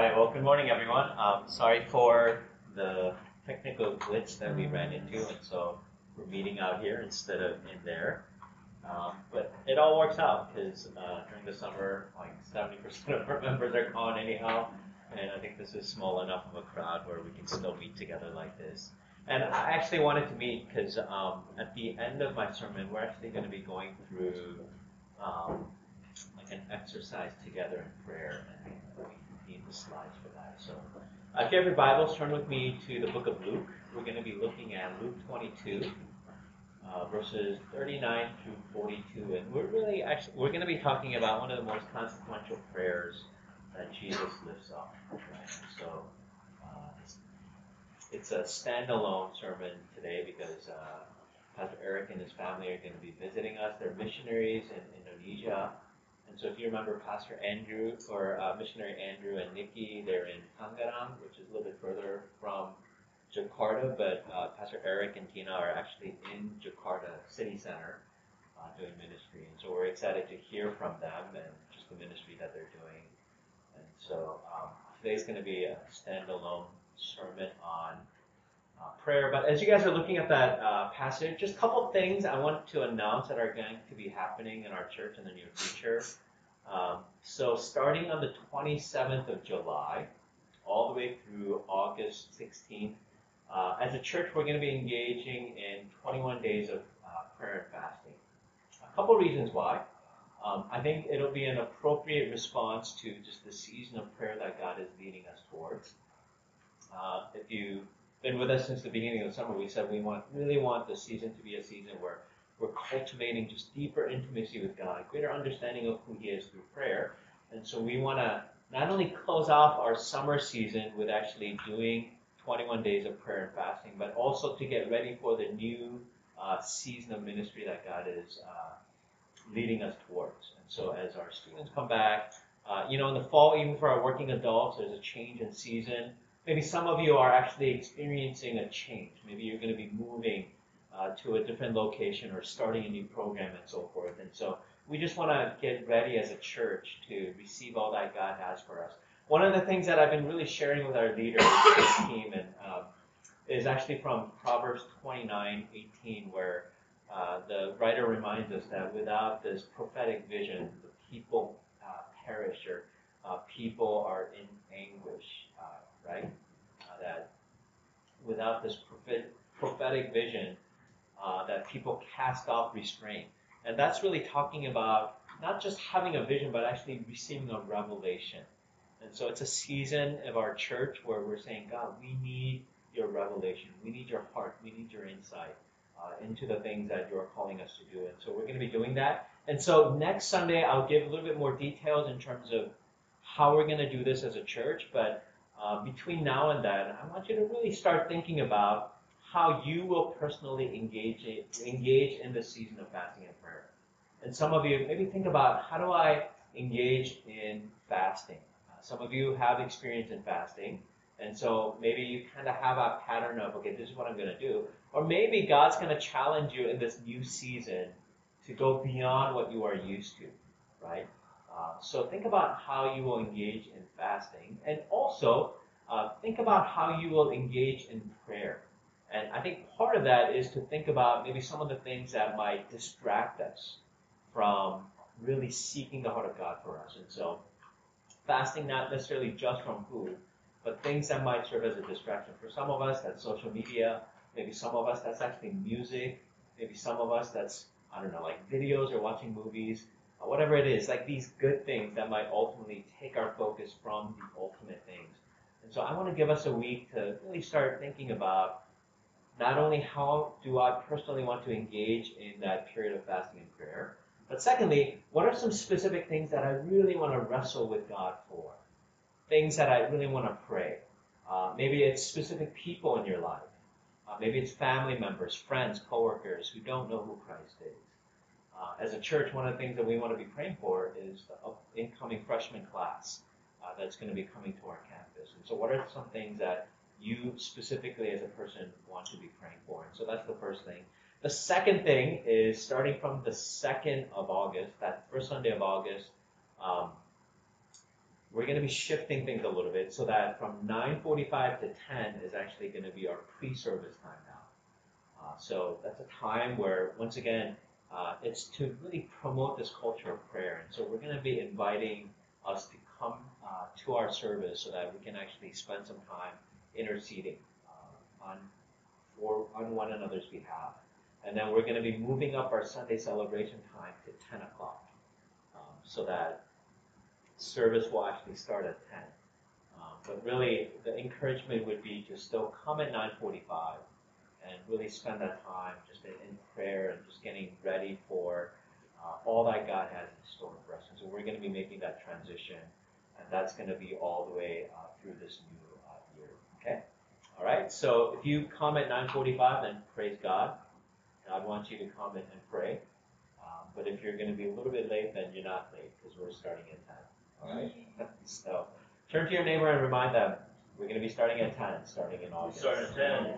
right, well, good morning, everyone. Sorry for the technical glitch that we ran into, and so we're meeting out here instead of in there. But it all works out because during the summer, like 70% of our members are gone anyhow, and I think this is small enough of a crowd where we can still meet together like this. And I actually wanted to meet because at the end of my sermon, we're actually going to be going through um, like an exercise together in prayer, and we need the slides for that. So, if you have your Bibles, turn with me to the book of Luke. We're going to be looking at Luke 22, verses 39 through 42, and we're going to be talking about one of the most consequential prayers that Jesus lifts up. Right? So, it's a standalone sermon today because Pastor Eric and his family are going to be visiting us. They're missionaries in Indonesia. And so if you remember Pastor Andrew, or missionary Andrew and Nikki, they're in Tangerang, which is a little bit further from Jakarta, but Pastor Eric and Tina are actually in Jakarta City Center doing ministry. And so we're excited to hear from them and just the ministry that they're doing. And so today's going to be a standalone sermon on prayer. But as you guys are looking at that passage, just a couple things I want to announce that are going to be happening in our church in the near future. So starting on the 27th of July, all the way through August 16th, as a church, we're going to be engaging in 21 days of prayer and fasting. A couple reasons why. I think it'll be an appropriate response to just the season of prayer that God is leading us towards. If you've been with us since the beginning of the summer, we said we really want the season to be a season where we're cultivating just deeper intimacy with God, greater understanding of who He is through prayer. And so we want to not only close off our summer season with actually doing 21 days of prayer and fasting, but also to get ready for the new season of ministry that God is leading us towards. And so as our students come back, in the fall, even for our working adults, there's a change in season. Maybe some of you are actually experiencing a change. Maybe you're going to be moving to a different location or starting a new program and so forth. And so we just want to get ready as a church to receive all that God has for us. One of the things that I've been really sharing with our leaders, this team, and is actually from Proverbs 29:18, where the writer reminds us that without this prophetic vision, the people perish, or people are in anguish, right? That without this prophetic vision, that people cast off restraint. And that's really talking about not just having a vision, but actually receiving a revelation. And so it's a season of our church where we're saying, God, we need your revelation. We need your heart. We need your insight into the things that you're calling us to do. And so we're going to be doing that. And so next Sunday, I'll give a little bit more details in terms of how we're going to do this as a church. But between now and then, I want you to really start thinking about how you will personally engage in the season of fasting and prayer. And some of you, maybe think about, how do I engage in fasting? Some of you have experience in fasting, and so maybe you kind of have a pattern of, okay, this is what I'm going to do. Or maybe God's going to challenge you in this new season to go beyond what you are used to, right? So think about how you will engage in fasting, and also think about how you will engage in prayer. And I think part of that is to think about maybe some of the things that might distract us from really seeking the heart of God for us. And so fasting not necessarily just from food, but things that might serve as a distraction. For some of us, that's social media. Maybe some of us, that's actually music. Maybe some of us, that's, like videos or watching movies. Whatever it is, like these good things that might ultimately take our focus from the ultimate things. And so I want to give us a week to really start thinking about not only how do I personally want to engage in that period of fasting and prayer, but secondly, what are some specific things that I really want to wrestle with God for? Things that I really want to pray. Maybe it's specific people in your life. Maybe it's family members, friends, coworkers who don't know who Christ is. As a church, one of the things that we want to be praying for is the incoming freshman class that's going to be coming to our campus. And so what are some things that you specifically as a person want to be praying for? And so that's the first thing. The second thing is starting from the 2nd of August, that first Sunday of August, we're going to be shifting things a little bit so that from 9:45 to 10 is actually going to be our pre-service time now. So that's a time where, once again, it's to really promote this culture of prayer. And so we're going to be inviting us to come to our service so that we can actually spend some time interceding on one another's behalf. And then we're going to be moving up our Sunday celebration time to 10 o'clock so that service will actually start at 10. But really, the encouragement would be to still come at 9:45 and really spend that time just in prayer and just getting ready for all that God has in store for us. And so we're going to be making that transition, and that's going to be all the way through this new year. Okay? All right? So if you come at 9:45, then praise God. God wants you to come and pray. But if you're going to be a little bit late, then you're not late because we're starting at 10. All right? So turn to your neighbor and remind them, we're going to be starting at 10, starting in August. Start at 10.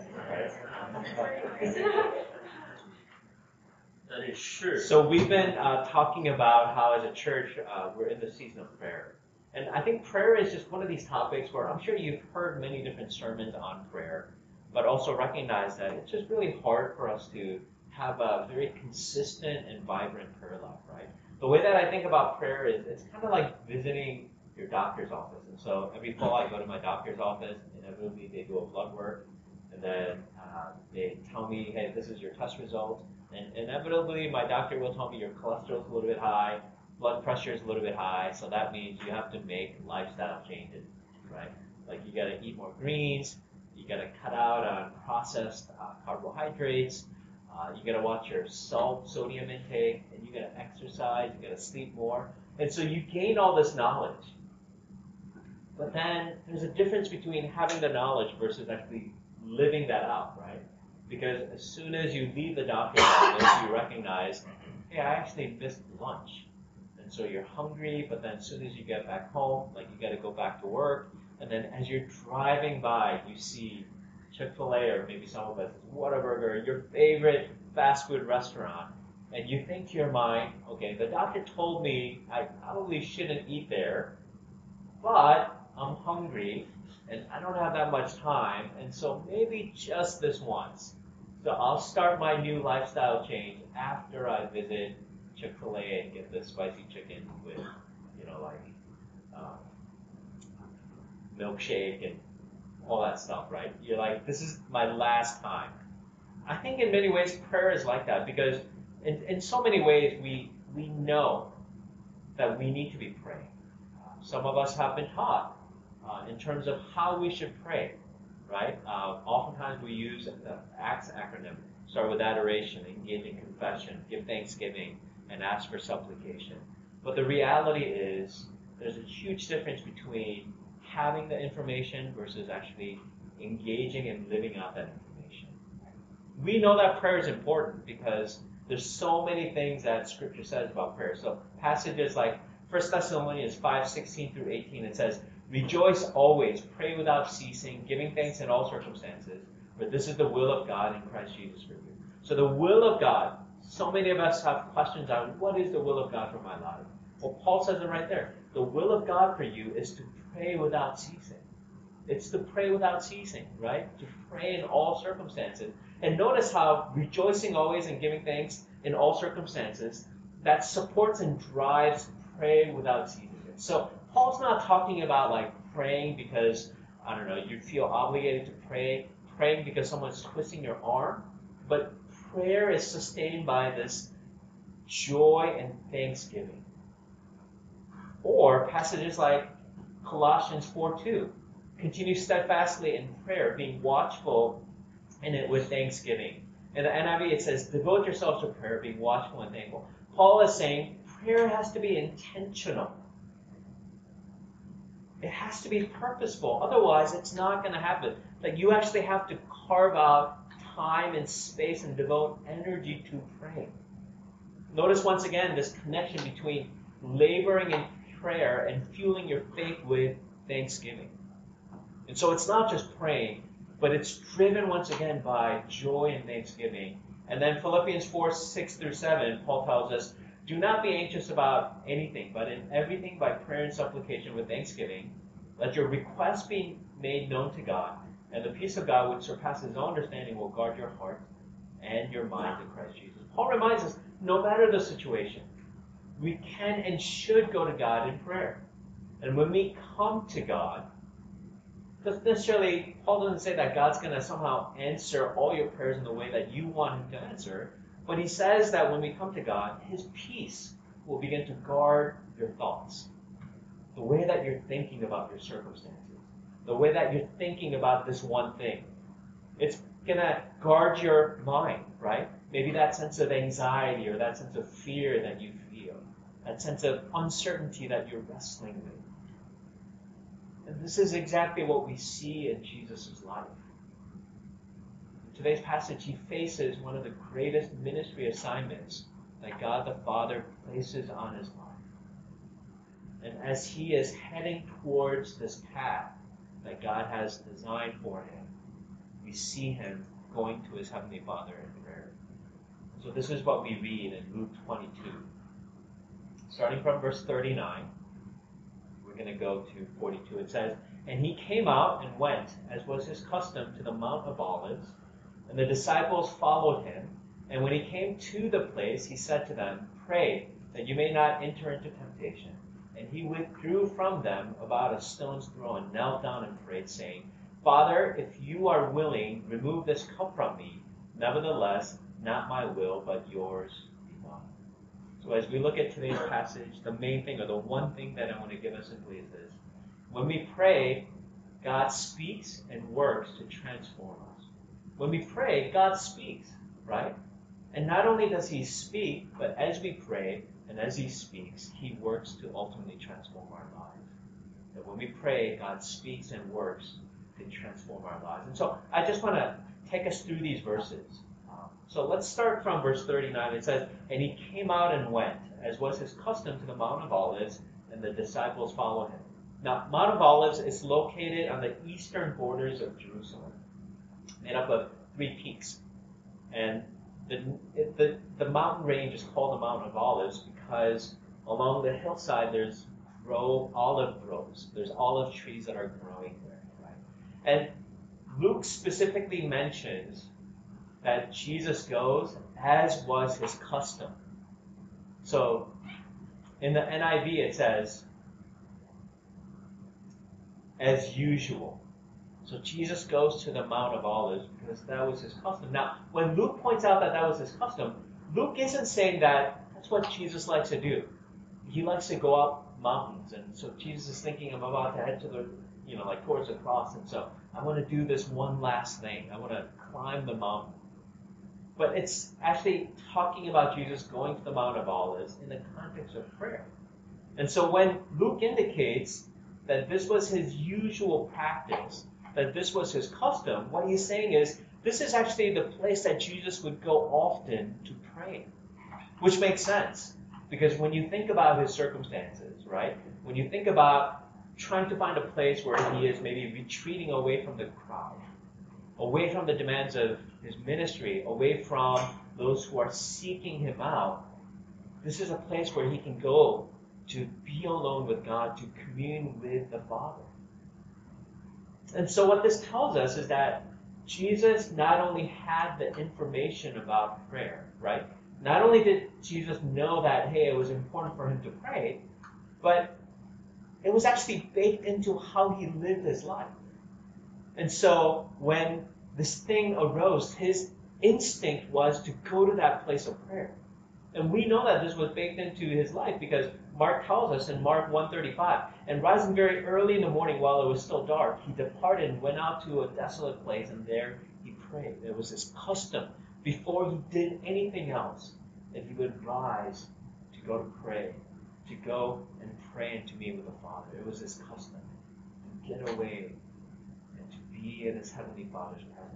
That is true. So we've been talking about how as a church, we're in the season of prayer. And I think prayer is just one of these topics where I'm sure you've heard many different sermons on prayer, but also recognize that it's just really hard for us to have a very consistent and vibrant prayer life, right? The way that I think about prayer is it's kind of like visiting your doctor's office. And so every fall I go to my doctor's office, inevitably they do a blood work, and then they tell me, hey, this is your test result. And inevitably my doctor will tell me your cholesterol is a little bit high, blood pressure is a little bit high, so that means you have to make lifestyle changes, right? Like you got to eat more greens, you got to cut out on processed carbohydrates, you got to watch your sodium intake, and you got to exercise, you got to sleep more. And so you gain all this knowledge. But then there's a difference between having the knowledge versus actually living that out, right? Because as soon as you leave the doctor's office, you recognize, hey, I actually missed lunch. And so you're hungry, but then as soon as you get back home, like you got to go back to work. And then as you're driving by, you see Chick-fil-A or maybe some of us, Whataburger, your favorite fast food restaurant. And you think to your mind, okay, the doctor told me I probably shouldn't eat there, but I'm hungry and I don't have that much time, and so maybe just this once. So I'll start my new lifestyle change after I visit Chick-fil-A and get the spicy chicken with, milkshake and all that stuff, right? You're like, this is my last time. I think in many ways prayer is like that because in so many ways we know that we need to be praying. Some of us have been taught in terms of how we should pray, right? Oftentimes we use the ACTS acronym. Start with adoration, engage in confession, give thanksgiving, and ask for supplication. But the reality is there's a huge difference between having the information versus actually engaging and living out that information. We know that prayer is important because there's so many things that Scripture says about prayer. So passages like 1 Thessalonians 5:16 through 18, it says, rejoice always, pray without ceasing, giving thanks in all circumstances, for this is the will of God in Christ Jesus for you. So the will of God, so many of us have questions on what is the will of God for my life? Well, Paul says it right there. The will of God for you is to pray without ceasing. It's to pray without ceasing, right? To pray in all circumstances. And notice how rejoicing always and giving thanks in all circumstances, that supports and drives pray without ceasing. So Paul's not talking about like praying because, I don't know, you feel obligated to pray, praying because someone's twisting your arm, but prayer is sustained by this joy and thanksgiving. Or passages like Colossians 4:2, continue steadfastly in prayer, being watchful in it with thanksgiving. In the NIV it says, devote yourselves to prayer, being watchful and thankful. Paul is saying prayer has to be intentional. It has to be purposeful. Otherwise, it's not going to happen. Like you actually have to carve out time and space and devote energy to praying. Notice once again this connection between laboring in prayer and fueling your faith with thanksgiving. And so it's not just praying, but it's driven once again by joy and thanksgiving. And then Philippians 4:6 through 7, Paul tells us, Do not be anxious about anything, but in everything by prayer and supplication with thanksgiving, let your requests be made known to God, and the peace of God, which surpasses all understanding, will guard your heart and your mind in Christ Jesus. Paul reminds us, no matter the situation, we can and should go to God in prayer. And when we come to God, doesn't necessarily, Paul doesn't say that God's going to somehow answer all your prayers in the way that you want him to answer, but he says that when we come to God, his peace will begin to guard your thoughts. The way that you're thinking about your circumstances. The way that you're thinking about this one thing. It's going to guard your mind, right? Maybe that sense of anxiety or that sense of fear that you feel. That sense of uncertainty that you're wrestling with. And this is exactly what we see in Jesus' life. In today's passage, he faces one of the greatest ministry assignments that God the Father places on his life. And as he is heading towards this path that God has designed for him, we see him going to his Heavenly Father in prayer. So this is what we read in Luke 22. Starting from verse 39, we're going to go to 42. It says, "And he came out and went, as was his custom, to the Mount of Olives, and the disciples followed him. And when he came to the place, he said to them, 'Pray that you may not enter into temptation.' And he withdrew from them about a stone's throw and knelt down and prayed, saying, 'Father, if you are willing, remove this cup from me. Nevertheless, not my will, but yours be done.'" So as we look at today's passage, the main thing, or the one thing that I want to give us simply is this. When we pray, God speaks and works to transform us. When we pray, God speaks, right? And not only does he speak, but as we pray and as he speaks, he works to ultimately transform our lives. That when we pray, God speaks and works to transform our lives. And so I just want to take us through these verses. So let's start from verse 39. It says, "And he came out and went, as was his custom, to the Mount of Olives, and the disciples followed him." Now, Mount of Olives is located on the eastern borders of Jerusalem, made up of 3 peaks. And the mountain range is called the Mount of Olives because along the hillside there's olive groves. There's olive trees that are growing there, right? And Luke specifically mentions that Jesus goes as was his custom. So in the NIV it says, "as usual." So Jesus goes to the Mount of Olives because that was his custom. Now, when Luke points out that that was his custom, Luke isn't saying that that's what Jesus likes to do. He likes to go up mountains, and so Jesus is thinking, I'm about to head to the, towards the cross, and so I want to do this one last thing. I want to climb the mountain. But it's actually talking about Jesus going to the Mount of Olives in the context of prayer. And so when Luke indicates that this was his usual practice, that this was his custom, what he's saying is this is actually the place that Jesus would go often to pray. Which makes sense, because when you think about his circumstances, right? When you think about trying to find a place where he is maybe retreating away from the crowd, away from the demands of his ministry, away from those who are seeking him out, this is a place where he can go to be alone with God, to commune with the Father. And so what this tells us is that Jesus not only had the information about prayer, right? Not only did Jesus know that, hey, it was important for him to pray, but it was actually baked into how he lived his life. And so when this thing arose, his instinct was to go to that place of prayer. And we know that this was baked into his life because Mark tells us in Mark 1:35, "And rising very early in the morning while it was still dark, he departed and went out to a desolate place, and there he prayed." It was his custom before he did anything else that he would rise to go to pray, to go and pray and to meet with the Father. It was his custom to get away and to be in his Heavenly Father's presence.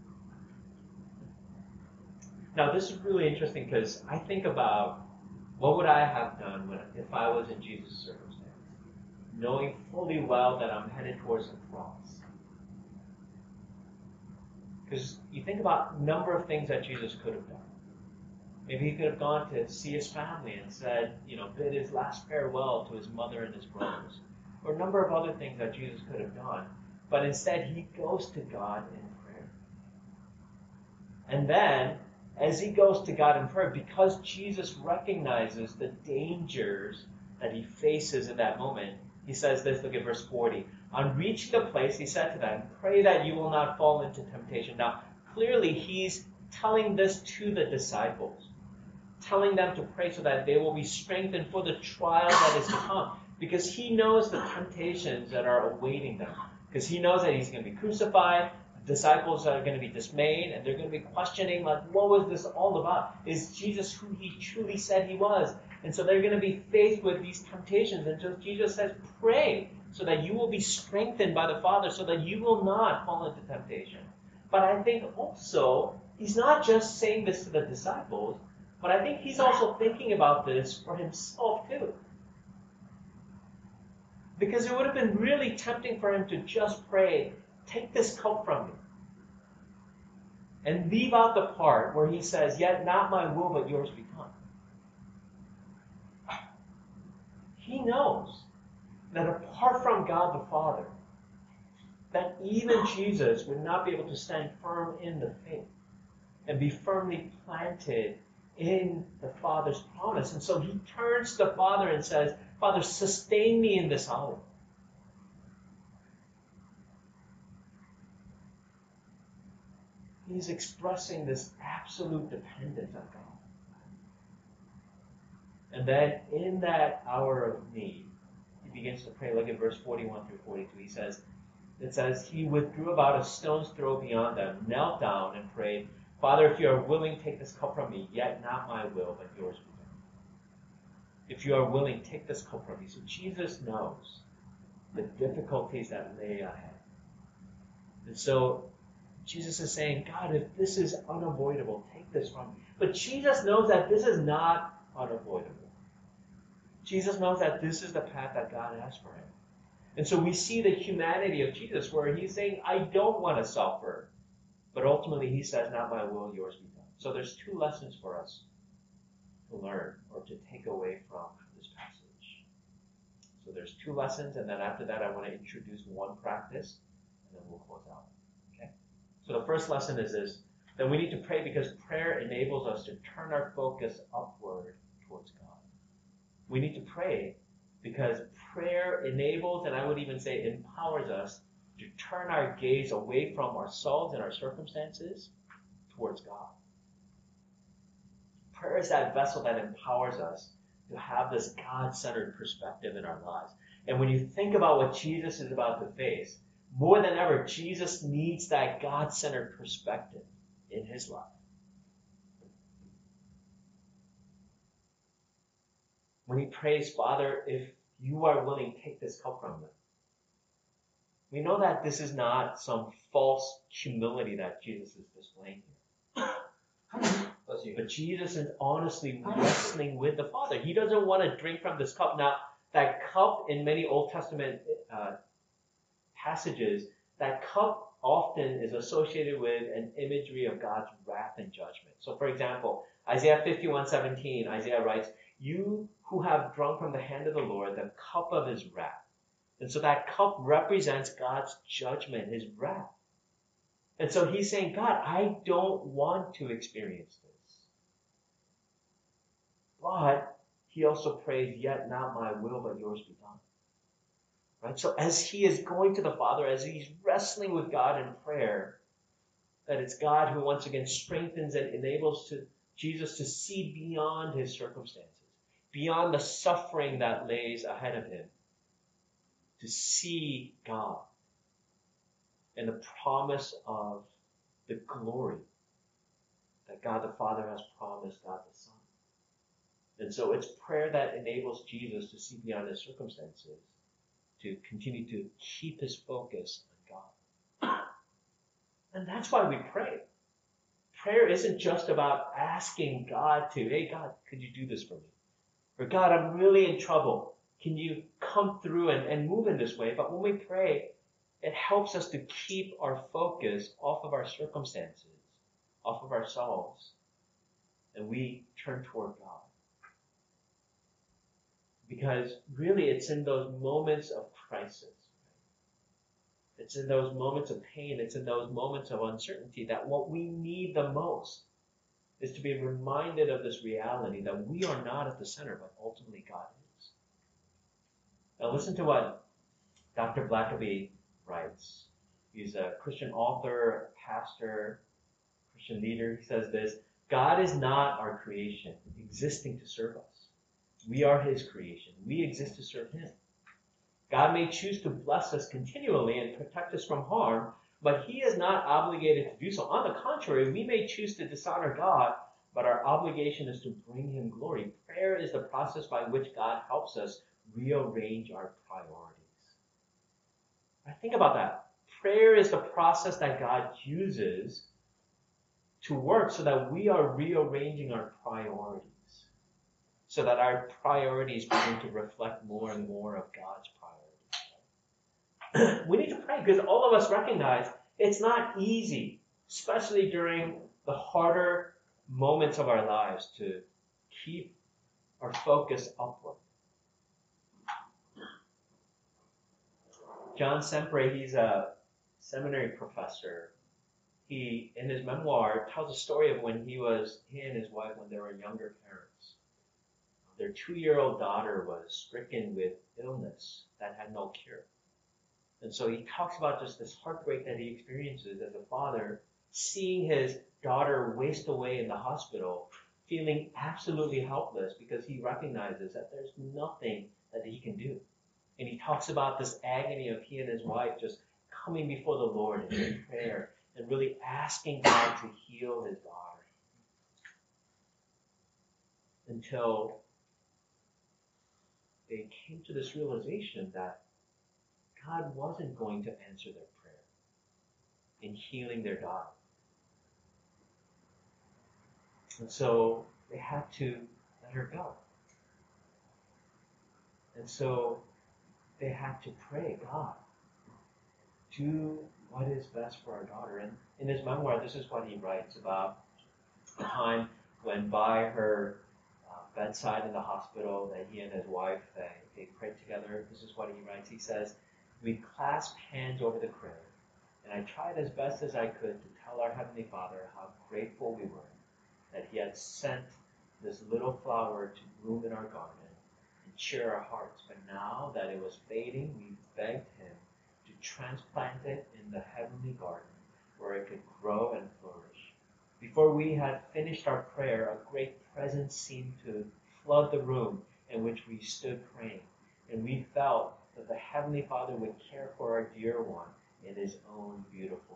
Now, this is really interesting because I think about what would I have done if I was in Jesus' circumstance, knowing fully well that I'm headed towards the cross. Because you think about a number of things that Jesus could have done. Maybe he could have gone to see his family and said, bid his last farewell to his mother and his brothers. Or a number of other things that Jesus could have done. But instead, he goes to God in prayer. And then, as he goes to God in prayer, because Jesus recognizes the dangers that he faces in that moment, he says this, look at verse 40. On reaching the place, he said to them, pray that you will not fall into temptation. Now, clearly, he's telling this to the disciples, telling them to pray so that they will be strengthened for the trial that is to come. Because he knows the temptations that are awaiting them. Because he knows that he's going to be crucified. The disciples are going to be dismayed, and they're going to be questioning, like, what was this all about? Is Jesus who he truly said he was? And so they're going to be faced with these temptations. And so Jesus says, pray so that you will be strengthened by the Father, so that you will not fall into temptation. But I think also, he's not just saying this to the disciples, but I think he's also thinking about this for himself too. Because it would have been really tempting for him to just pray, take this cup from me. And leave out the part where he says, yet not my will, but yours be done. He knows that apart from God the Father, that even Jesus would not be able to stand firm in the faith and be firmly planted in the Father's promise. And so he turns to the Father and says, Father, sustain me in this hour. He's expressing this absolute dependence on God. And then in that hour of need, he begins to pray. Look at verse 41 through 42. It says, he withdrew about a stone's throw beyond them, knelt down and prayed, Father, if you are willing, take this cup from me, yet not my will, but yours be done. If you are willing, take this cup from me. So Jesus knows the difficulties that lay ahead. And so Jesus is saying, God, if this is unavoidable, take this from me. But Jesus knows that this is not unavoidable. Jesus knows that this is the path that God has for him. And so we see the humanity of Jesus where he's saying, I don't want to suffer. But ultimately he says, not my will, yours be done. So there's two lessons for us to learn or to take away from this passage. So there's two lessons, and then after that I want to introduce one practice, and then we'll close out. Okay? So the first lesson is this, that we need to pray because prayer enables us to turn our focus upward towards God. We need to pray because prayer enables, and I would even say empowers us to turn our gaze away from ourselves and our circumstances towards God. Prayer is that vessel that empowers us to have this God-centered perspective in our lives. And when you think about what Jesus is about to face, more than ever, Jesus needs that God-centered perspective in his life. When he prays, Father, if you are willing, take this cup from me. We know that this is not some false humility that Jesus is displaying here. But Jesus is honestly wrestling with the Father. He doesn't want to drink from this cup. Now, that cup in many Old Testament passages, that cup often is associated with an imagery of God's wrath and judgment. So, for example, Isaiah 51:17, Isaiah writes, you who have drunk from the hand of the Lord the cup of his wrath. And so that cup represents God's judgment, his wrath. And so he's saying, God, I don't want to experience this. But he also prays, yet not my will, but yours be done. Right? So as he is going to the Father, as he's wrestling with God in prayer, that it's God who once again strengthens and enables Jesus to see beyond his circumstances, beyond the suffering that lays ahead of him, to see God and the promise of the glory that God the Father has promised God the Son. And so it's prayer that enables Jesus to see beyond his circumstances, to continue to keep his focus on God. And that's why we pray. Prayer isn't just about asking God to, hey God, could you do this for me? Or God, I'm really in trouble. Can you come through and move in this way? But when we pray, it helps us to keep our focus off of our circumstances, off of ourselves, and we turn toward God. Because really it's in those moments of crisis, it's in those moments of pain, it's in those moments of uncertainty that what we need the most is to be reminded of this reality that we are not at the center, but ultimately God is. Now listen to what Dr. Blackaby writes. He's a Christian author, a pastor, Christian leader. He says this: God is not our creation, existing to serve us. We are His creation. We exist to serve Him. God may choose to bless us continually and protect us from harm, but He is not obligated to do so. On the contrary, we may choose to dishonor God, but our obligation is to bring Him glory. Prayer is the process by which God helps us rearrange our priorities. Right? Think about that. Prayer is the process that God uses to work so that we are rearranging our priorities, so that our priorities begin to reflect more and more of God's priorities. We need to pray because all of us recognize it's not easy, especially during the harder moments of our lives, to keep our focus upward. John Sempre, he's a seminary professor. He, in his memoir, tells a story of when he and his wife, when they were younger parents. Their 2-year-old daughter was stricken with illness that had no cure. And so he talks about just this heartbreak that he experiences as a father, seeing his daughter waste away in the hospital, feeling absolutely helpless because he recognizes that there's nothing that he can do. And he talks about this agony of he and his wife just coming before the Lord in prayer and really asking God to heal his daughter. Until they came to this realization that God wasn't going to answer their prayer in healing their daughter. And so they had to let her go. And so they had to pray, God, do what is best for our daughter. And in his memoir, this is what he writes about the time when by her bedside in the hospital that he and his wife, they prayed together. This is what he writes. He says, "We clasped hands over the crib, and I tried as best as I could to tell our Heavenly Father how grateful we were that He had sent this little flower to bloom in our garden and cheer our hearts. But now that it was fading, we begged Him to transplant it in the heavenly garden where it could grow and flourish. Before we had finished our prayer, a great presence seemed to flood the room in which we stood praying, and we felt that the Heavenly Father would care for our dear one in His own beautiful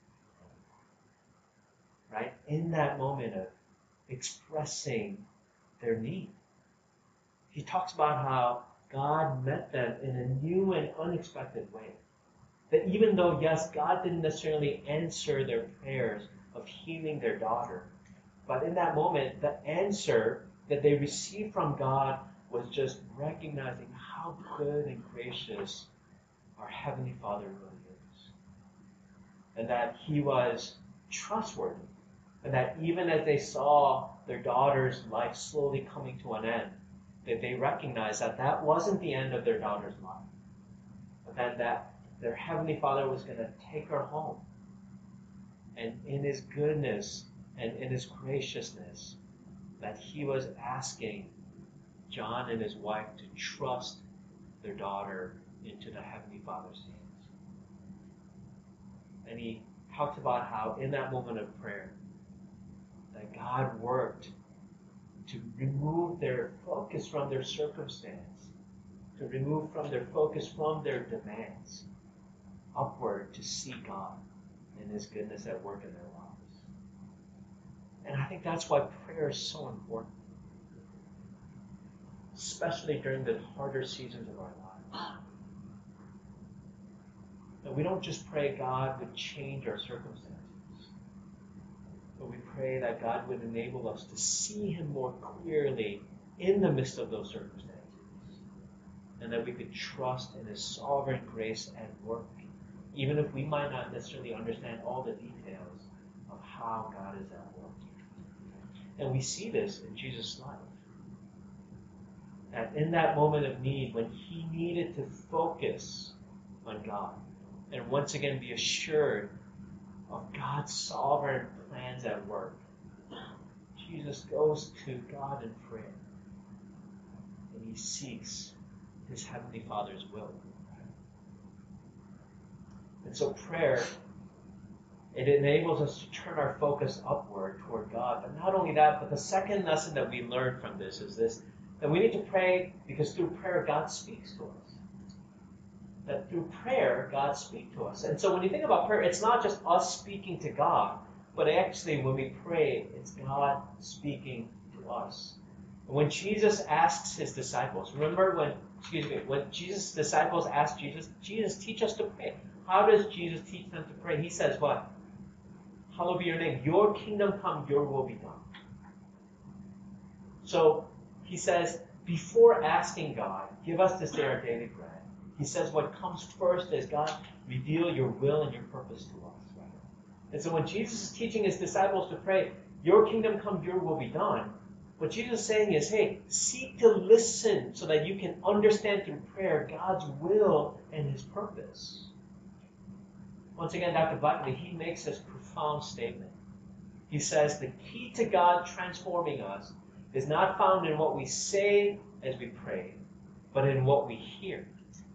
way." Right? In that moment of expressing their need, he talks about how God met them in a new and unexpected way. That even though, yes, God didn't necessarily answer their prayers of healing their daughter, but in that moment, the answer that they received from God was just recognizing how good and gracious our Heavenly Father really is. And that He was trustworthy. And that even as they saw their daughter's life slowly coming to an end, that they recognized that that wasn't the end of their daughter's life. But then that their Heavenly Father was going to take her home. And in His goodness and in His graciousness, that He was asking John and his wife to trust their daughter into the Heavenly Father's hands. And he talked about how in that moment of prayer, that God worked to remove their focus from their circumstance, to remove from their focus from their demands, upward to see God and His goodness at work in their lives. And I think that's why prayer is so important, especially during the harder seasons of our lives. That we don't just pray God would change our circumstances, but we pray that God would enable us to see Him more clearly in the midst of those circumstances, and that we could trust in His sovereign grace at work, even if we might not necessarily understand all the details of how God is at work. And we see this in Jesus' life. That in that moment of need, when he needed to focus on God, and once again be assured of God's sovereign plans at work, Jesus goes to God in prayer, and he seeks his Heavenly Father's will. And so prayer, it enables us to turn our focus upward toward God. But not only that, but the second lesson that we learn from this is this, that we need to pray because through prayer, God speaks to us. That through prayer, God speaks to us. And so when you think about prayer, it's not just us speaking to God, but actually when we pray, it's God speaking to us. When Jesus asks his disciples, remember when Jesus' disciples asked Jesus, Jesus, teach us to pray. How does Jesus teach them to pray? He says what? Hallowed be your name. Your kingdom come, your will be done. So he says, before asking God, give us this day our daily bread, he says what comes first is, God, reveal your will and your purpose to us. Right? And so when Jesus is teaching his disciples to pray, your kingdom come, your will be done, what Jesus is saying is, hey, seek to listen so that you can understand through prayer God's will and his purpose. Once again, Dr. Blackley, he makes this profound statement. He says the key to God transforming us is not found in what we say as we pray, but in what we hear.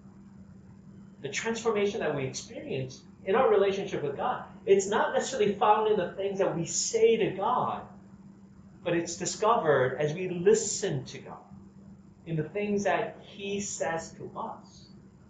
The transformation that we experience in our relationship with God, it's not necessarily found in the things that we say to God, but it's discovered as we listen to God, in the things that he says to us.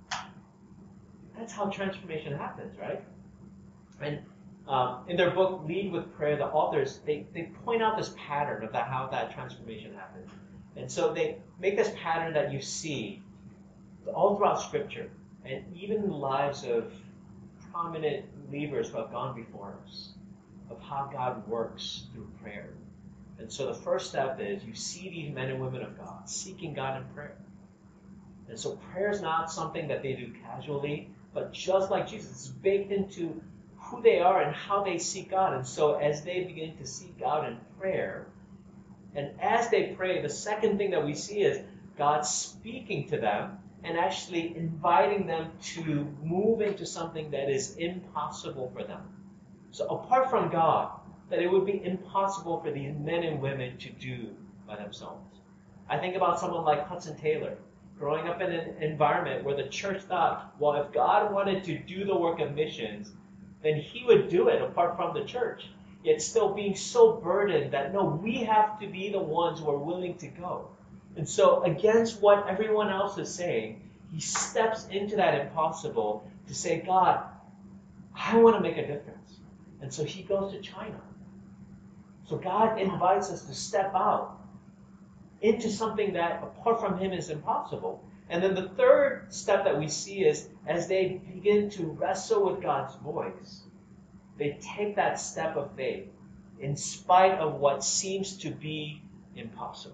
That's how transformation happens, right? And in their book, Lead with Prayer, the authors, they point out this pattern of how that transformation happens. And so they make this pattern that you see all throughout Scripture, and even in the lives of prominent believers who have gone before us, of how God works through prayer. And so the first step is you see these men and women of God seeking God in prayer. And so prayer is not something that they do casually, but just like Jesus, it's baked into who they are and how they seek God. And so as they begin to seek God in prayer, and as they pray, the second thing that we see is God speaking to them and actually inviting them to move into something that is impossible for them. So apart from God, that it would be impossible for these men and women to do by themselves. I think about someone like Hudson Taylor, growing up in an environment where the church thought, well, if God wanted to do the work of missions, then he would do it apart from the church. Yet still being so burdened that, no, we have to be the ones who are willing to go. And so against what everyone else is saying, he steps into that impossible to say, God, I want to make a difference. And so he goes to China. So God invites us to step out into something that apart from him is impossible. And then the third step that we see is as they begin to wrestle with God's voice, they take that step of faith in spite of what seems to be impossible.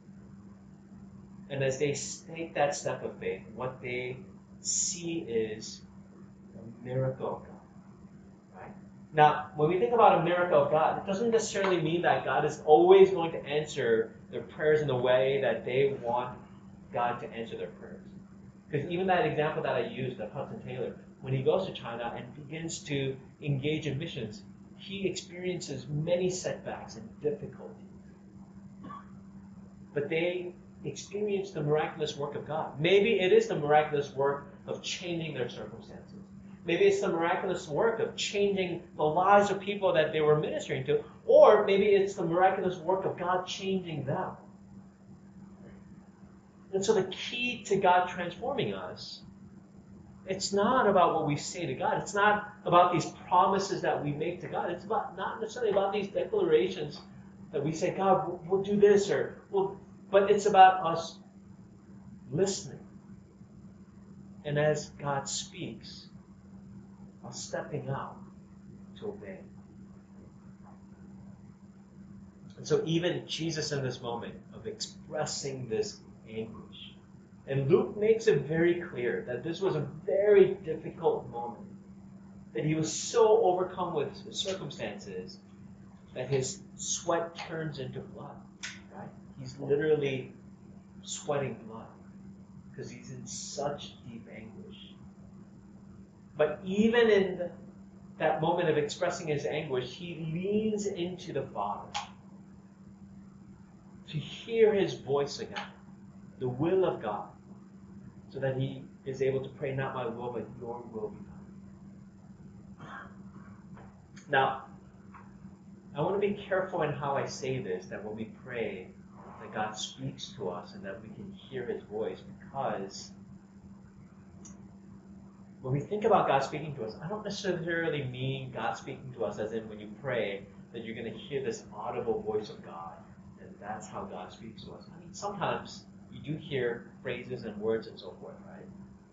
And as they take that step of faith, what they see is a miracle of God. Right? Now, when we think about a miracle of God, it doesn't necessarily mean that God is always going to answer their prayers in the way that they want God to answer their prayers. Because even that example that I used of Hudson Taylor, when he goes to China and begins to engage in missions, he experiences many setbacks and difficulties. But they experience the miraculous work of God. Maybe it is the miraculous work of changing their circumstances. Maybe it's the miraculous work of changing the lives of people that they were ministering to. Or maybe it's the miraculous work of God changing them. And so the key to God transforming us, it's not about what we say to God. It's not about these promises that we make to God. It's not necessarily about these declarations that we say, God, we'll do this, but it's about us listening. And as God speaks, us stepping out to obey. And so even Jesus in this moment of expressing this anguish, and Luke makes it very clear that this was a very difficult moment, that he was so overcome with circumstances that his sweat turns into blood, right? He's literally sweating blood because he's in such deep anguish. But even in that moment of expressing his anguish, he leans into the Father to hear his voice again, the will of God, so that he is able to pray, not my will, but your will be done. Now, I want to be careful in how I say this, that when we pray, that God speaks to us and that we can hear his voice, because when we think about God speaking to us, I don't necessarily mean God speaking to us as in when you pray that you're going to hear this audible voice of God, and that's how God speaks to us. I mean, sometimes you do hear phrases and words and so forth, right?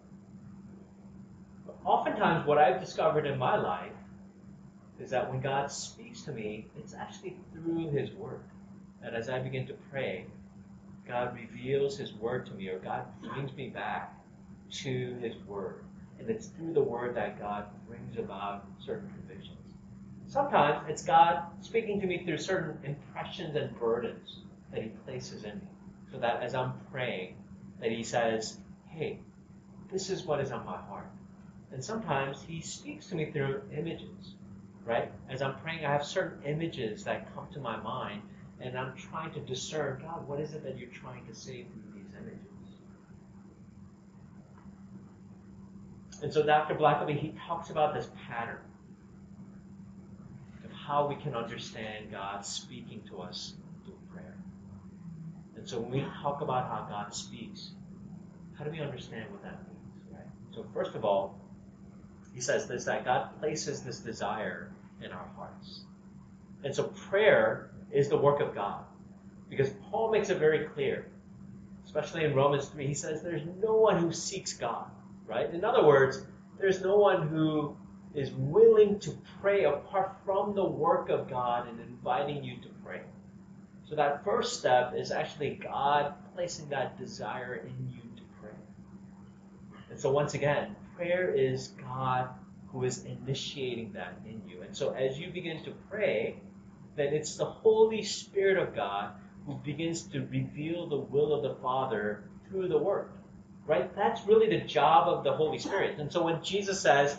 But oftentimes what I've discovered in my life is that when God speaks to me, it's actually through his word. And as I begin to pray, God reveals his word to me, or God brings me back to his word. And it's through the word that God brings about certain convictions. Sometimes it's God speaking to me through certain impressions and burdens that he places in me. So that as I'm praying, that he says, hey, this is what is on my heart. And sometimes he speaks to me through images, right? As I'm praying, I have certain images that come to my mind, and I'm trying to discern, God, what is it that you're trying to say through these images? And so Dr. Blackaby, he talks about this pattern of how we can understand God speaking to us through prayer. And so when we talk about how God speaks, how do we understand what that means, right? So first of all, he says this, that God places this desire in our hearts. And so prayer is the work of God. Because Paul makes it very clear, especially in Romans 3, he says there's no one who seeks God, right? In other words, there's no one who is willing to pray apart from the work of God and inviting you to pray. So that first step is actually God placing that desire in you to pray. And so once again, prayer is God who is initiating that in you. And so as you begin to pray, then it's the Holy Spirit of God who begins to reveal the will of the Father through the Word. Right? That's really the job of the Holy Spirit. And so when Jesus says,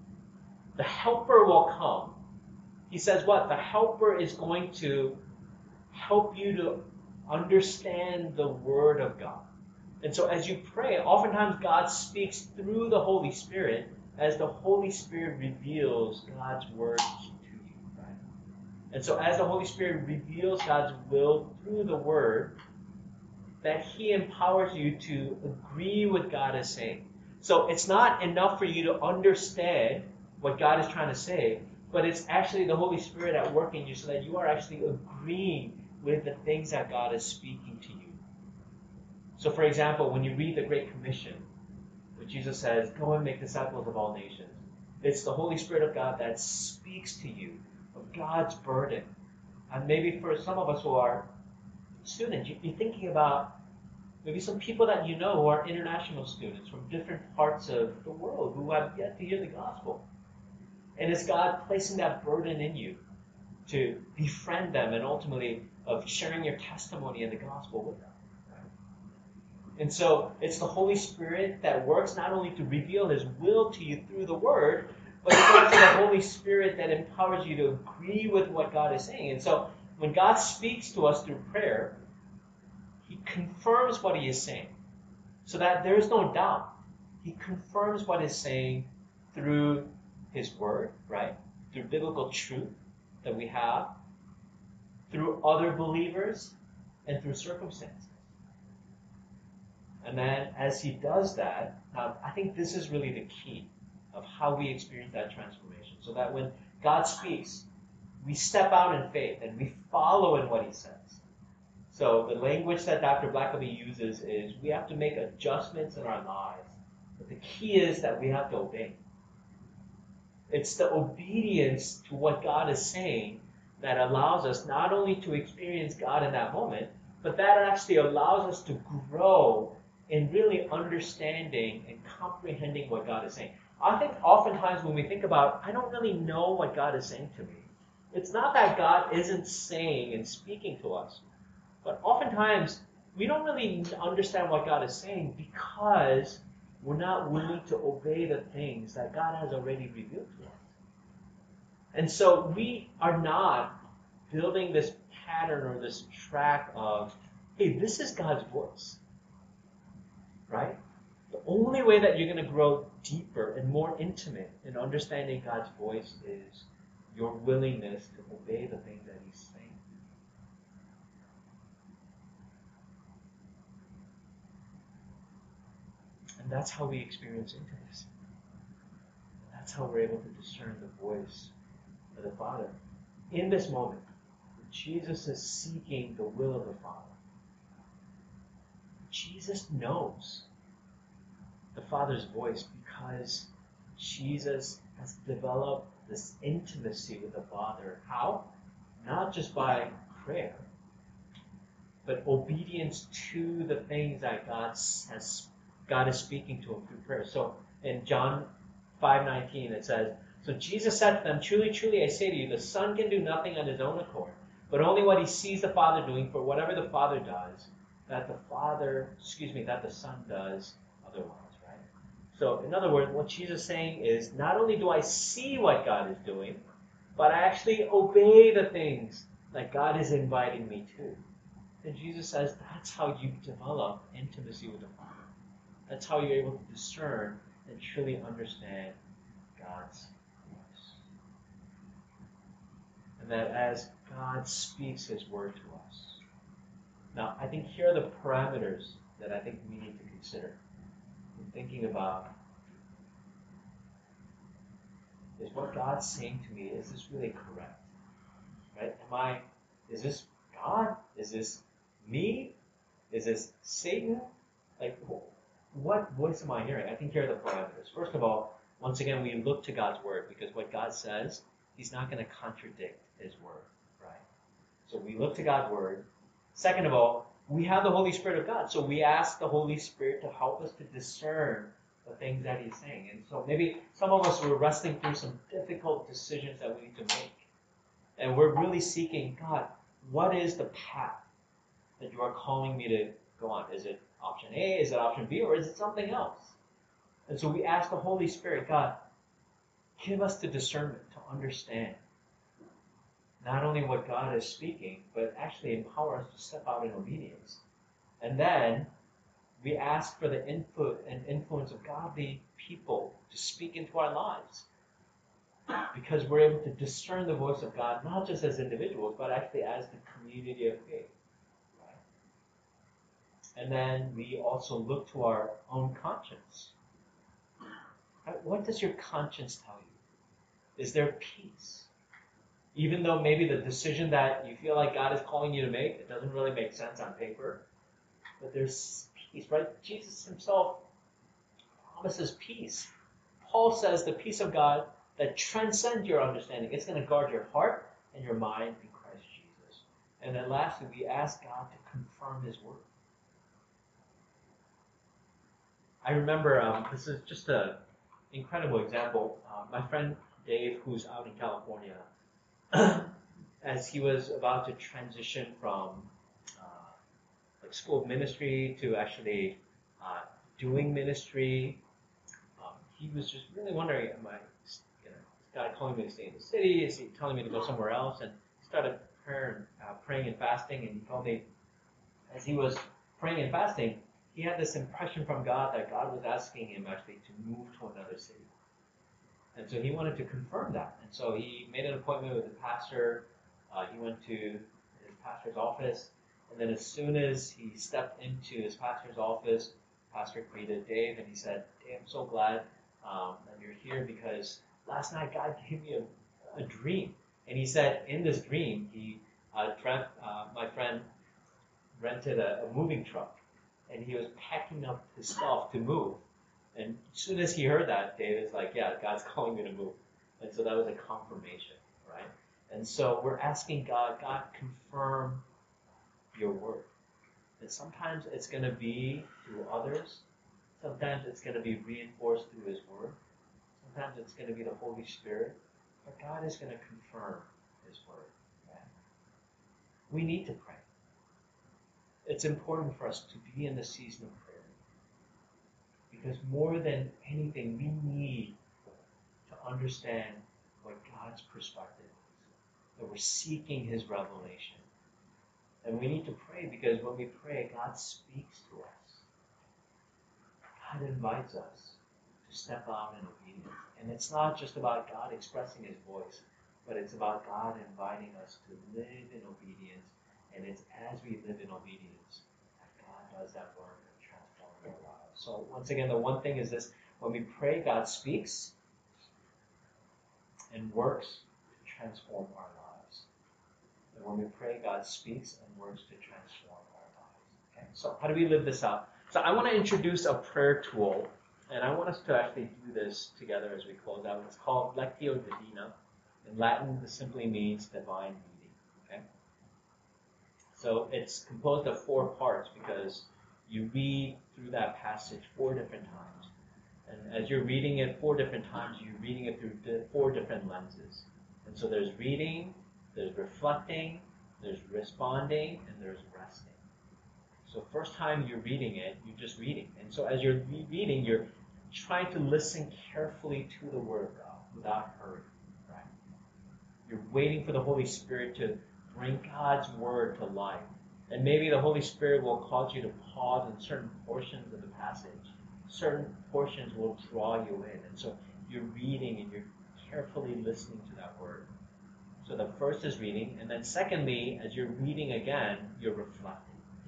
the Helper will come, he says what? The Helper is going to help you to understand the Word of God. And so as you pray, oftentimes God speaks through the Holy Spirit as the Holy Spirit reveals God's words to you. Right? And so as the Holy Spirit reveals God's will through the Word, that he empowers you to agree with God is saying. So it's not enough for you to understand what God is trying to say, but it's actually the Holy Spirit at work in you so that you are actually agreeing with the things that God is speaking to you. So for example, when you read the Great Commission, where Jesus says, go and make disciples of all nations, it's the Holy Spirit of God that speaks to you of God's burden. And maybe for some of us who are students, you're thinking about maybe some people that you know who are international students from different parts of the world who have yet to hear the gospel. And it's God placing that burden in you to befriend them and ultimately of sharing your testimony in the gospel with them. And so it's the Holy Spirit that works not only to reveal his will to you through the Word, but it's also the Holy Spirit that empowers you to agree with what God is saying. And so when God speaks to us through prayer, he confirms what he is saying so that there is no doubt. He confirms what he's saying through his word, right? Through biblical truth that we have, through other believers, and through circumstances. And then as he does that, I think this is really the key of how we experience that transformation. So that when God speaks, we step out in faith and we follow in what he says. So the language that Dr. Blackaby uses is we have to make adjustments in our lives. But the key is that we have to obey. It's the obedience to what God is saying that allows us not only to experience God in that moment, but that actually allows us to grow in really understanding and comprehending what God is saying. I think oftentimes when we think about, I don't really know what God is saying to me, It's not that God isn't saying and speaking to us, but oftentimes we don't really understand what God is saying because we're not willing to obey the things that God has already revealed to us. And so we are not building this pattern or this track of, hey, this is God's voice, right? The only way that you're going to grow deeper and more intimate in understanding God's voice is your willingness to obey the things that He's saying. And that's how we experience intimacy. That's how we're able to discern the voice of the Father. In this moment, Jesus is seeking the will of the Father. Jesus knows the Father's voice because Jesus has developed this intimacy with the Father. How? Not just by prayer, but obedience to the things that God is speaking to him through prayer. So in John 5:19 it says, so Jesus said to them, truly, truly, I say to you, the Son can do nothing on his own accord, but only what he sees the Father doing, for whatever the Father does, that the Son does otherwise, right? So, in other words, what Jesus is saying is, not only do I see what God is doing, but I actually obey the things that God is inviting me to. And Jesus says that's how you develop intimacy with the Father. That's how you're able to discern and truly understand God's voice. And that as God speaks His word to us. Now, I think here are the parameters that I think we need to consider in thinking about, is what God's saying to me, is this really correct? Right? Is this God? Is this me? Is this Satan? Like, what voice am I hearing? I think here are the parameters. First of all, once again, we look to God's word, because what God says, He's not going to contradict His word, right? So we look to God's word. Second of all, we have the Holy Spirit of God, so we ask the Holy Spirit to help us to discern the things that He's saying. And so maybe some of us were wrestling through some difficult decisions that we need to make. And we're really seeking, God, what is the path that you are calling me to go on? Is it option A? Is it option B? Or is it something else? And so we ask the Holy Spirit, God, give us the discernment to understand not only what God is speaking, but actually empower us to step out in obedience. And then we ask for the input and influence of godly people to speak into our lives. Because we're able to discern the voice of God, not just as individuals, but actually as the community of faith. Right? And then we also look to our own conscience. Right? What does your conscience tell you? Is there peace? Even though maybe the decision that you feel like God is calling you to make, it doesn't really make sense on paper, but there's peace, right? Jesus Himself promises peace. Paul says the peace of God that transcends your understanding, it's going to guard your heart and your mind in Christ Jesus. And then lastly, we ask God to confirm His word. I remember, this is just an incredible example. My friend Dave, who's out in California, as he was about to transition from school of ministry to actually doing ministry, he was just really wondering, am I, is God calling me to stay in the city? Is He telling me to go somewhere else? And he started praying and fasting, and he told me, as he was praying and fasting, he had this impression from God that God was asking him actually to move to another city. And so he wanted to confirm that. And so he made an appointment with the pastor. He went to his pastor's office. And then as soon as he stepped into his pastor's office, pastor greeted Dave, and he said, "Dave, I'm so glad that you're here, because last night God gave me a dream." And he said in this dream, my friend rented a moving truck, and he was packing up his stuff to move. And as soon as he heard that, David's like, yeah, God's calling me to move. And so that was a confirmation, right? And so we're asking God, confirm your word. And sometimes it's going to be through others. Sometimes it's going to be reinforced through His word. Sometimes it's going to be the Holy Spirit. But God is going to confirm His Word. Okay? We need to pray. It's important for us to be in the season of prayer. Because more than anything, we need to understand what God's perspective is. That we're seeking His revelation. And we need to pray because when we pray, God speaks to us. God invites us to step out in obedience. And it's not just about God expressing His voice, but it's about God inviting us to live in obedience. And it's as we live in obedience that God does that work of transforming our lives. So once again, the one thing is this: when we pray, God speaks and works to transform our lives. And when we pray, God speaks and works to transform our lives. Okay? So how do we live this out? So I want to introduce a prayer tool, and I want us to actually do this together as we close out. It's called Lectio Divina. In Latin, this simply means divine reading. Okay? So it's composed of 4 parts because you read through that passage 4 different times. And as you're reading it 4 different times, you're reading it through 4 different lenses. And so there's reading, there's reflecting, there's responding, and there's resting. So first time you're reading it, you're just reading. And so as you're reading, you're trying to listen carefully to the Word of God without hurry. Right? You're waiting for the Holy Spirit to bring God's Word to life. And maybe the Holy Spirit will cause you to pause in certain portions of the passage. Certain portions will draw you in. And so you're reading and you're carefully listening to that Word. So the first is reading. And then secondly, as you're reading again, you're reflecting.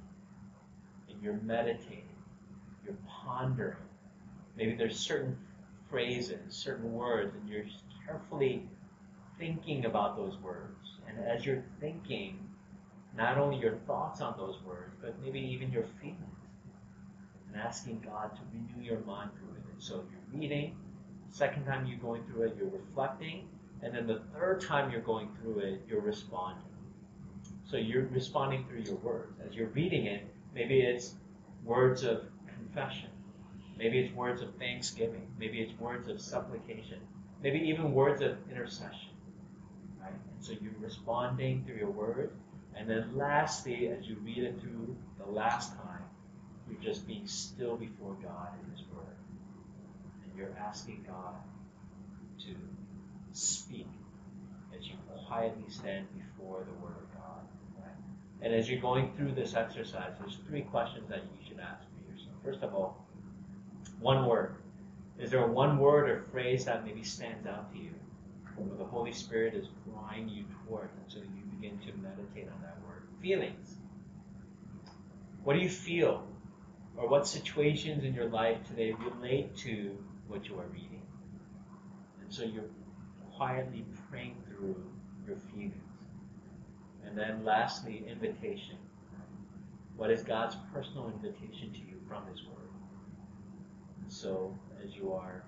You're meditating, you're pondering. Maybe there's certain phrases, certain words, and you're just carefully thinking about those words. And as you're thinking, not only your thoughts on those words, but maybe even your feelings. And asking God to renew your mind through it. And so you're reading, second time you're going through it, you're reflecting, and then the third time you're going through it, you're responding. So you're responding through your words. As you're reading it, maybe it's words of confession. Maybe it's words of thanksgiving. Maybe it's words of supplication. Maybe even words of intercession. Right? And so you're responding through your words. And then lastly, as you read it through the last time, you're just being still before God in His Word. And you're asking God to speak as you quietly stand before the Word of God. Right? And as you're going through this exercise, there's 3 questions that you should ask for yourself. First of all, one word. Is there one word or phrase that maybe stands out to you, where the Holy Spirit is drawing you toward, and so you begin to meditate on that word? Feelings. What do you feel? Or what situations in your life today relate to what you are reading? And so you're quietly praying through your feelings. And then lastly, invitation. What is God's personal invitation to you from His Word? And so as you are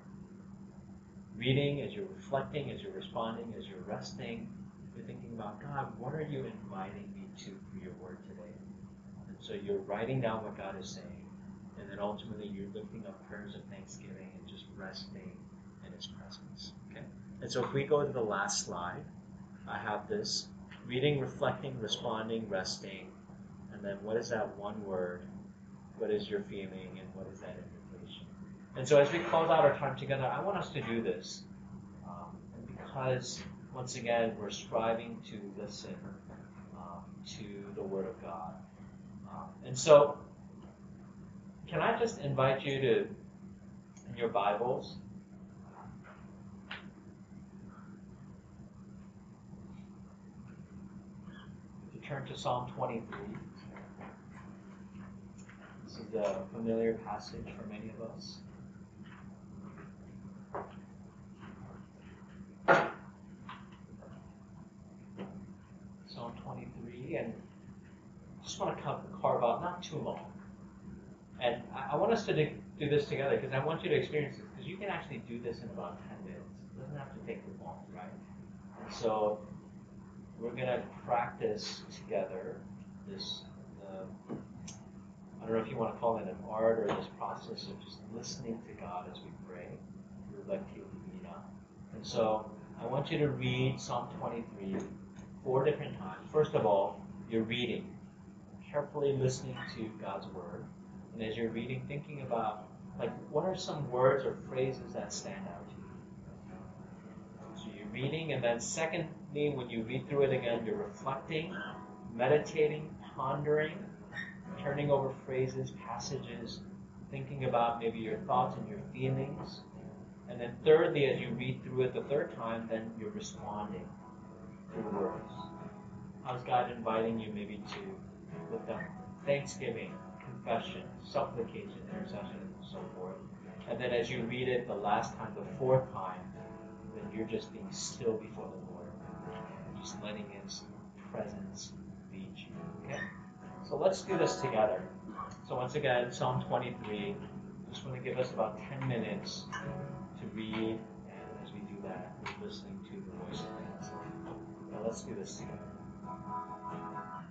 reading, as you're reflecting, as you're responding, as you're resting, you're thinking about, God, what are you inviting me to through your Word today? And so you're writing down what God is saying, and then ultimately you're lifting up prayers of thanksgiving and just resting in His presence. Okay? And so if we go to the last slide, I have this: reading, reflecting, responding, resting, and then what is that one word? What is your feeling, and what is that invitation? And so as we close out our time together, I want us to do this. And because, once again, we're striving to listen to the Word of God. And so, can I just invite you to, in your Bibles, to turn to Psalm 23. This is a familiar passage for many of us. Psalm 23, and I just want to carve out not too long. And I want us to do this together because I want you to experience this, because you can actually do this in about 10 minutes. It doesn't have to take you long, right? And so we're going to practice together this, I don't know if you want to call it an art or this process of just listening to God as we pray through Lectio Divina. And so I want you to read Psalm 23 4 different times. First of all, you're reading, carefully listening to God's word. And as you're reading, thinking about, like, what are some words or phrases that stand out to you? So you're reading, and then secondly, when you read through it again, you're reflecting, meditating, pondering, turning over phrases, passages, thinking about maybe your thoughts and your feelings. And then thirdly, as you read through it the third time, then you're responding through words. How's God inviting you maybe to lift up thanksgiving, confession, supplication, intercession, and so forth. And then as you read it the last time, the fourth time, then you're just being still before the Lord. Just letting His presence lead you. Okay? So let's do this together. So once again, Psalm 23. Just want to give us about 10 minutes to read, and as we do that, we're listening to the voice of God. Now let's do this together.